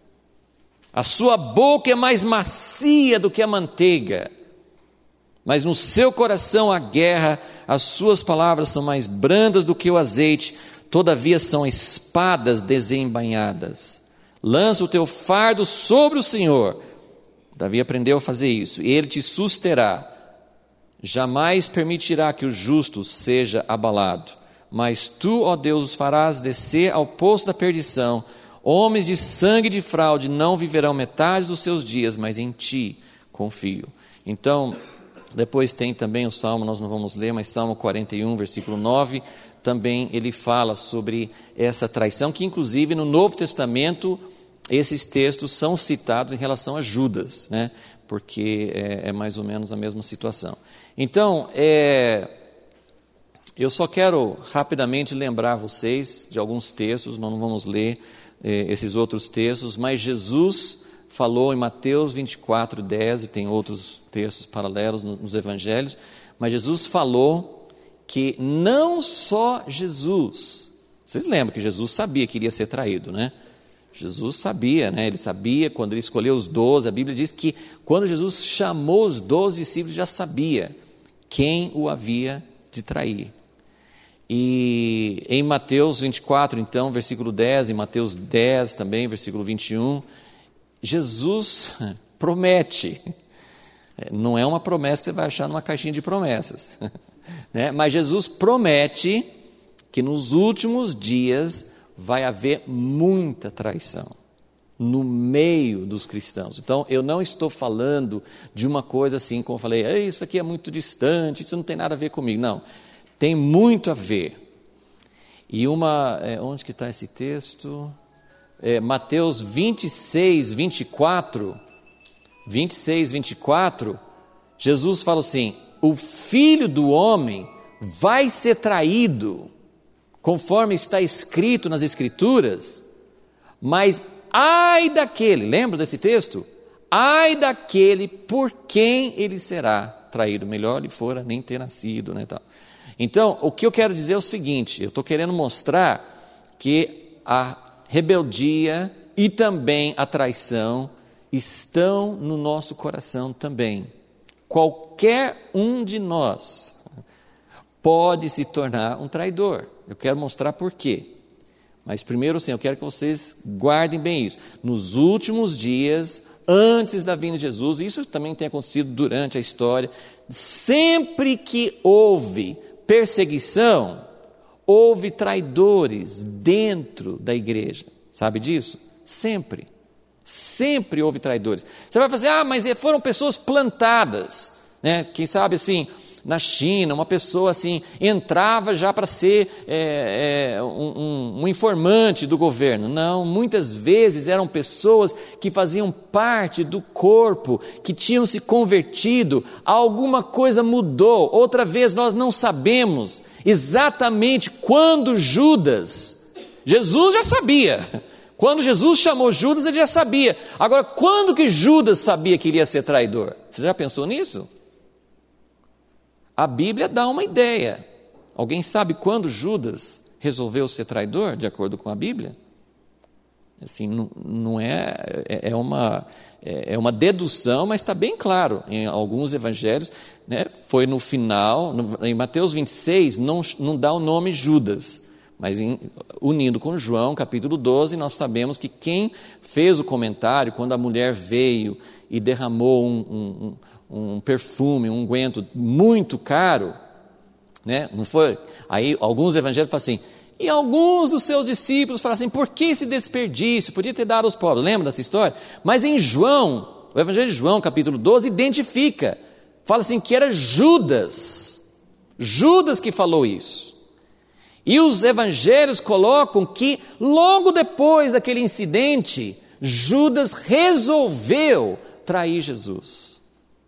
A sua boca é mais macia do que a manteiga, mas no seu coração há guerra. As suas palavras são mais brandas do que o azeite, todavia são espadas desembainhadas. Lança o teu fardo sobre o Senhor. Davi aprendeu a fazer isso. E ele te susterá. Jamais permitirá que o justo seja abalado. Mas tu, ó Deus, os farás descer ao poço da perdição. Homens de sangue e de fraude não viverão metade dos seus dias, mas em ti confio. Então, depois tem também o Salmo, nós não vamos ler, mas Salmo 41, versículo 9, também ele fala sobre essa traição, que inclusive no Novo Testamento, esses textos são citados em relação a Judas, né? Porque é mais ou menos a mesma situação. Então, eu só quero rapidamente lembrar vocês de alguns textos, nós não vamos ler esses outros textos, mas Jesus falou em Mateus 24, 10, e tem outros textos paralelos nos evangelhos, mas Jesus falou que não só Jesus, vocês lembram que Jesus sabia que iria ser traído, né? Jesus sabia, né? Ele sabia quando ele escolheu os 12, a Bíblia diz que quando Jesus chamou os 12 discípulos, já sabia quem o havia de trair. E em Mateus 24, então, versículo 10, em Mateus 10 também, versículo 21, Jesus promete, não é uma promessa que você vai achar numa caixinha de promessas, né? Mas Jesus promete que nos últimos dias vai haver muita traição no meio dos cristãos. Então, eu não estou falando de uma coisa assim, como eu falei, isso aqui é muito distante, isso não tem nada a ver comigo. Não, tem muito a ver. E onde que está esse texto? Mateus 26, 24, Jesus fala assim, o Filho do Homem vai ser traído, conforme está escrito nas Escrituras, mas ai daquele, lembra desse texto? Ai daquele por quem ele será traído, melhor lhe fora nem ter nascido, né, tal. Então, o que eu quero dizer é o seguinte, eu estou querendo mostrar que a rebeldia e também a traição estão no nosso coração também. Qualquer um de nós pode se tornar um traidor. Eu quero mostrar por quê. Mas primeiro, assim, eu quero que vocês guardem bem isso. Nos últimos dias, antes da vinda de Jesus, isso também tem acontecido durante a história, sempre que houve perseguição, houve traidores dentro da igreja. Sabe disso? Sempre. Sempre houve traidores. Você vai fazer, mas foram pessoas plantadas, né? Quem sabe assim, na China, uma pessoa assim, entrava já para ser um informante do governo. Não, muitas vezes eram pessoas que faziam parte do corpo, que tinham se convertido, alguma coisa mudou. Outra vez nós não sabemos exatamente quando Jesus já sabia. Quando Jesus chamou Judas, ele já sabia. Agora, quando que Judas sabia que iria ser traidor? Você já pensou nisso? A Bíblia dá uma ideia. Alguém sabe quando Judas resolveu ser traidor, de acordo com a Bíblia? Assim, não é uma dedução, mas está bem claro em alguns evangelhos, né? Foi no final, em Mateus 26, não dá o nome Judas, mas unindo com João, capítulo 12, nós sabemos que quem fez o comentário, quando a mulher veio e derramou um perfume, um unguento muito caro, né? Não foi? Aí alguns evangelhos falam assim, e alguns dos seus discípulos falam assim, por que esse desperdício? Podia ter dado aos pobres, lembra dessa história? Mas em João, o evangelho de João, capítulo 12, identifica, fala assim que era Judas que falou isso. E os evangelhos colocam que logo depois daquele incidente, Judas resolveu trair Jesus.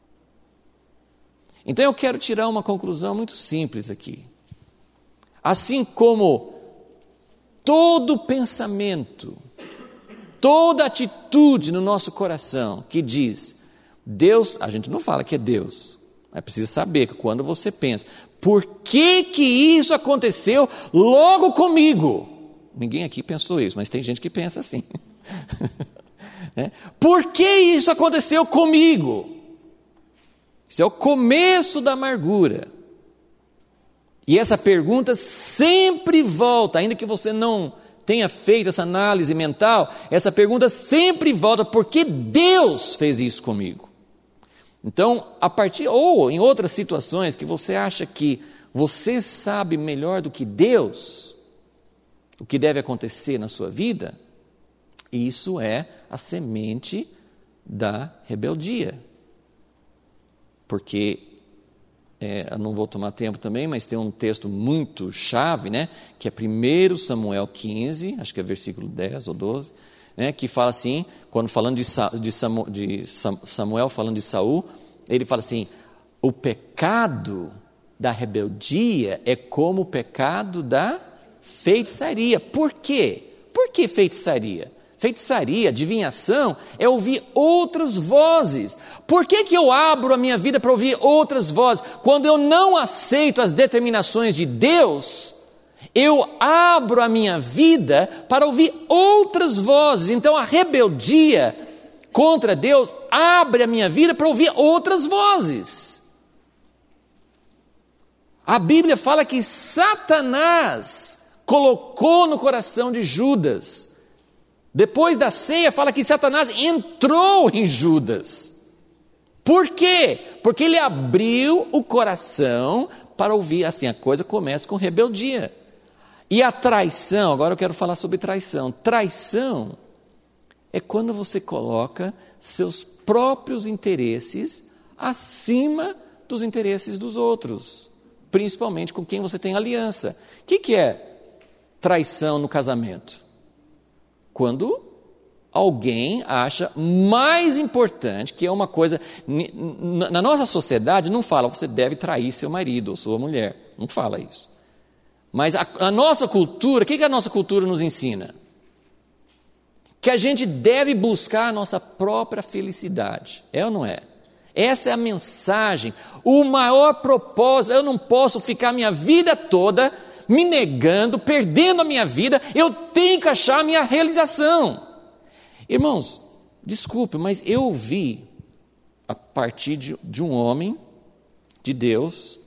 Então eu quero tirar uma conclusão muito simples aqui. Assim como todo pensamento, toda atitude no nosso coração que diz, Deus, a gente não fala que é Deus, mas precisa saber que quando você pensa, por que isso aconteceu logo comigo? Ninguém aqui pensou isso, mas tem gente que pensa assim. Por que isso aconteceu comigo? Isso é o começo da amargura. E essa pergunta sempre volta, ainda que você não tenha feito essa análise mental, essa pergunta sempre volta: por que Deus fez isso comigo? Então, a partir, ou em outras situações que você acha que você sabe melhor do que Deus o que deve acontecer na sua vida, isso é a semente da rebeldia. Porque, eu não vou tomar tempo também, mas tem um texto muito chave, né, que é 1 Samuel 15, acho que é versículo 10 ou 12, né, que fala assim, quando falando de Samuel falando de Saul, ele fala assim: o pecado da rebeldia é como o pecado da feitiçaria. Por quê? Por que feitiçaria? Feitiçaria, adivinhação, é ouvir outras vozes. Por que eu abro a minha vida para ouvir outras vozes? Quando eu não aceito as determinações de Deus, eu abro a minha vida para ouvir outras vozes. Então a rebeldia contra Deus abre a minha vida para ouvir outras vozes. A Bíblia fala que Satanás colocou no coração de Judas. Depois da ceia, fala que Satanás entrou em Judas. Por quê? Porque ele abriu o coração para ouvir. Assim, a coisa começa com rebeldia. E a traição, agora eu quero falar sobre traição. Traição é quando você coloca seus próprios interesses acima dos interesses dos outros, principalmente com quem você tem aliança. O que é traição no casamento? Quando alguém acha mais importante, que é uma coisa, na nossa sociedade não fala, você deve trair seu marido ou sua mulher, não fala isso. Mas a nossa cultura, o que a nossa cultura nos ensina? Que a gente deve buscar a nossa própria felicidade, é ou não é? Essa é a mensagem, o maior propósito. Eu não posso ficar minha vida toda me negando, perdendo a minha vida, eu tenho que achar a minha realização. Irmãos, desculpe, mas eu ouvi a partir de um homem de Deus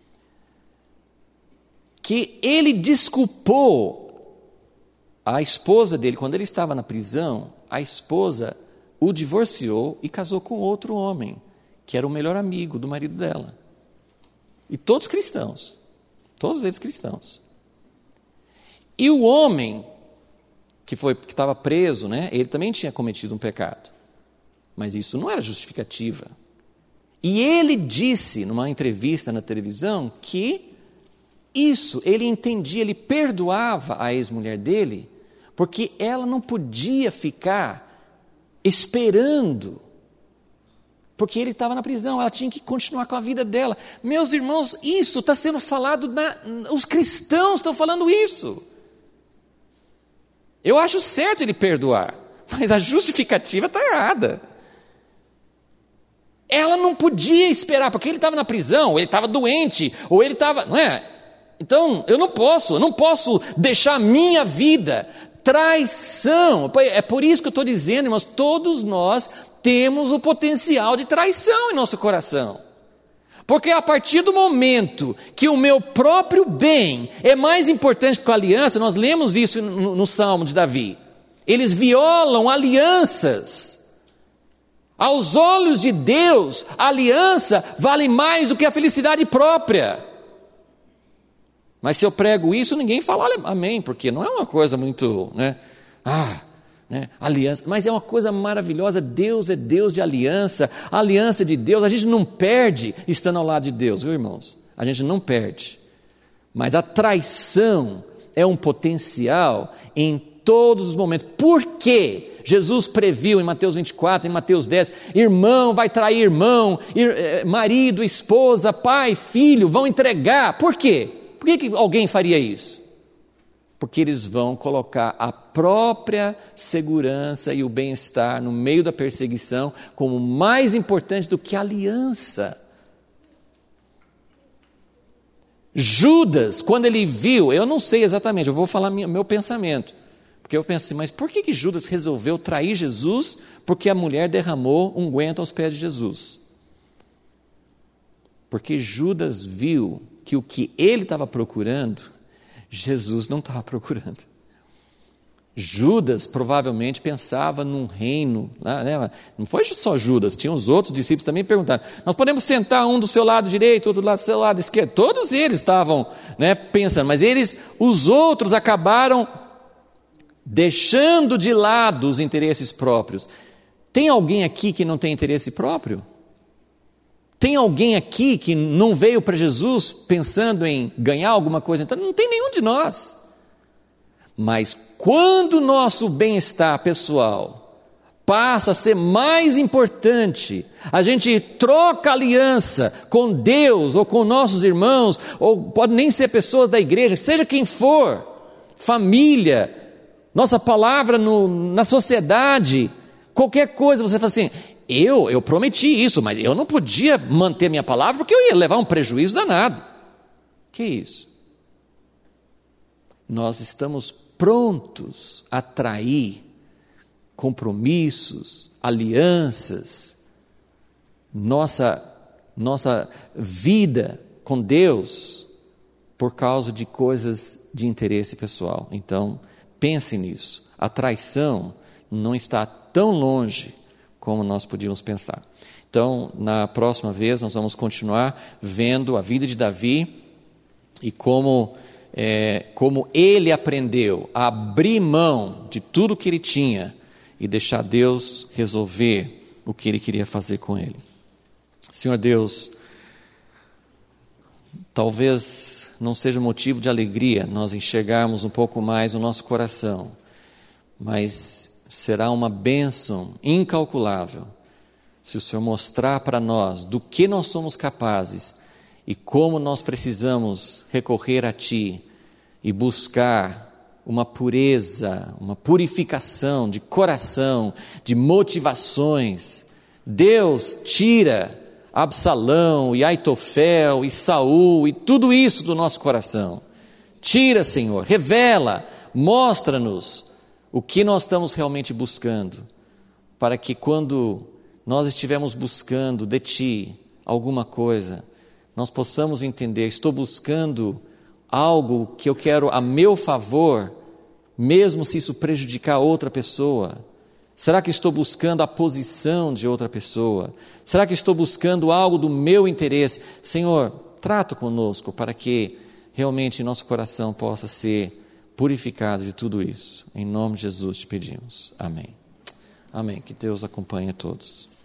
que ele desculpou a esposa dele, quando ele estava na prisão, a esposa o divorciou e casou com outro homem, que era o melhor amigo do marido dela. E todos cristãos. Todos eles cristãos. E o homem que estava preso, né, ele também tinha cometido um pecado. Mas isso não era justificativa. E ele disse, numa entrevista na televisão, que isso, ele entendia, ele perdoava a ex-mulher dele, porque ela não podia ficar esperando, porque ele estava na prisão, ela tinha que continuar com a vida dela. Meus irmãos, isso está sendo falado, os cristãos estão falando isso. Eu acho certo ele perdoar, mas a justificativa está errada. Ela não podia esperar, porque ele estava na prisão, ou ele estava doente, ou ele estava, não é? Então, eu não posso deixar a minha vida. Traição, é por isso que eu estou dizendo, irmãos, todos nós temos o potencial de traição em nosso coração. Porque a partir do momento que o meu próprio bem é mais importante que a aliança, nós lemos isso no Salmo de Davi. Eles violam alianças. Aos olhos de Deus, a aliança vale mais do que a felicidade própria. Mas se eu prego isso, ninguém fala amém, porque não é uma coisa muito, aliança, mas é uma coisa maravilhosa. Deus é Deus de aliança, a aliança de Deus, a gente não perde estando ao lado de Deus, viu, irmãos? A gente não perde, mas a traição é um potencial em todos os momentos. Por quê? Jesus previu em Mateus 24, em Mateus 10, irmão vai trair irmão, marido, esposa, pai, filho, vão entregar. Por quê? Por que alguém faria isso? Porque eles vão colocar a própria segurança e o bem-estar no meio da perseguição como mais importante do que a aliança. Judas, quando ele viu, eu não sei exatamente, eu vou falar meu pensamento, porque eu penso assim, mas por que Judas resolveu trair Jesus? Porque a mulher derramou unguento aos pés de Jesus. Porque Judas viu que o que ele estava procurando, Jesus não estava procurando. Judas provavelmente pensava num reino, né? Não foi só Judas, tinha os outros discípulos também perguntando, nós podemos sentar um do seu lado direito, outro do seu lado esquerdo? Todos eles estavam, né, pensando, mas os outros acabaram deixando de lado os interesses próprios. Tem alguém aqui que não tem interesse próprio? Tem alguém aqui que não veio para Jesus pensando em ganhar alguma coisa? Então não tem nenhum de nós. Mas quando o nosso bem-estar pessoal passa a ser mais importante, a gente troca aliança com Deus ou com nossos irmãos, ou pode nem ser pessoas da igreja, seja quem for, família, nossa palavra na sociedade, qualquer coisa, você fala assim, eu prometi isso, mas eu não podia manter minha palavra porque eu ia levar um prejuízo danado. Que isso? Nós estamos prontos a trair compromissos, alianças, nossa vida com Deus por causa de coisas de interesse pessoal. Então, pense nisso. A traição não está tão longe como nós podíamos pensar. Então, na próxima vez, nós vamos continuar vendo a vida de Davi e como ele aprendeu a abrir mão de tudo que ele tinha e deixar Deus resolver o que ele queria fazer com ele. Senhor Deus, talvez não seja motivo de alegria nós enxergarmos um pouco mais o nosso coração, mas será uma bênção incalculável se o Senhor mostrar para nós do que nós somos capazes e como nós precisamos recorrer a Ti e buscar uma pureza, uma purificação de coração, de motivações. Deus tira Absalão e Aitofel e Saul e tudo isso do nosso coração. Tira, Senhor, revela, mostra-nos o que nós estamos realmente buscando, para que quando nós estivermos buscando de Ti alguma coisa, nós possamos entender, estou buscando algo que eu quero a meu favor, mesmo se isso prejudicar outra pessoa. Será que estou buscando a posição de outra pessoa? Será que estou buscando algo do meu interesse? Senhor, trata conosco para que realmente nosso coração possa ser purificado de tudo isso. Em nome de Jesus te pedimos. Amém. Amém. Que Deus acompanhe a todos.